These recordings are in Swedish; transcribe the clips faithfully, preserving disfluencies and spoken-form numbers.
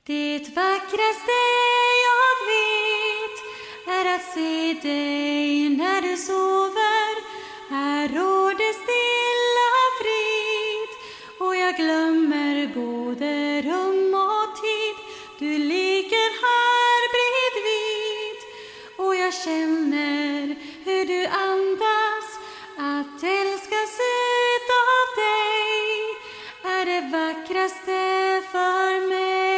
Det vackraste jag vet är att se dig när du sover. Här råder stilla frid och jag glömmer både rum och tid. Du ligger här bredvid och jag känner hur du andas. Att älskas utav dig är det vackraste för mig.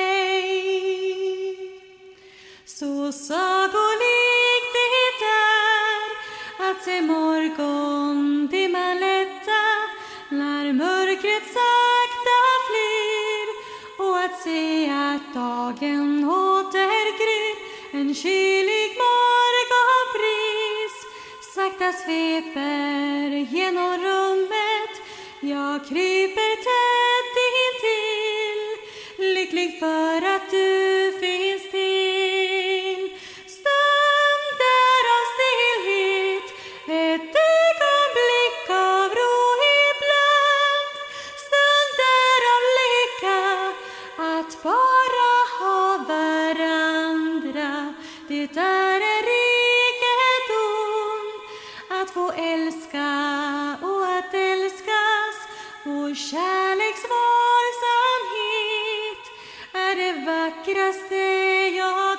Så sagolikt det är att se morgondimman lätta när mörkret sakta flyr, och att se att dagen återgryr. En kylig morgonbris sakta sveper genom rummet. Jag kryper tätt intill, lycklig för att du finns till. Stunder av stillhet, ett ögonblick av ro ibland. Stunder av lycka, att bara ha varandra. Det är en rikedom att få älska och att älskas. Vår kärleksvarsamhet är det vackraste jag